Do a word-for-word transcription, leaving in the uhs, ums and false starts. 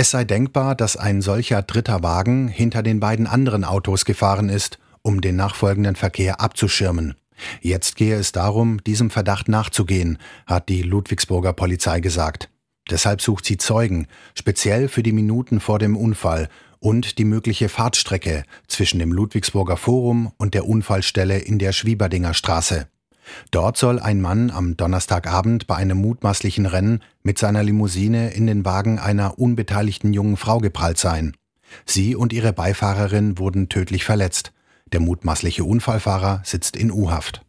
Es sei denkbar, dass ein solcher dritter Wagen hinter den beiden anderen Autos gefahren ist, um den nachfolgenden Verkehr abzuschirmen. Jetzt gehe es darum, diesem Verdacht nachzugehen, hat die Ludwigsburger Polizei gesagt. Deshalb sucht sie Zeugen, speziell für die Minuten vor dem Unfall und die mögliche Fahrtstrecke zwischen dem Ludwigsburger Forum und der Unfallstelle in der Schwieberdinger Straße. Dort soll ein Mann am Donnerstagabend bei einem mutmaßlichen Rennen mit seiner Limousine in den Wagen einer unbeteiligten jungen Frau geprallt sein. Sie und ihre Beifahrerin wurden tödlich verletzt. Der mutmaßliche Unfallfahrer sitzt in U-Haft.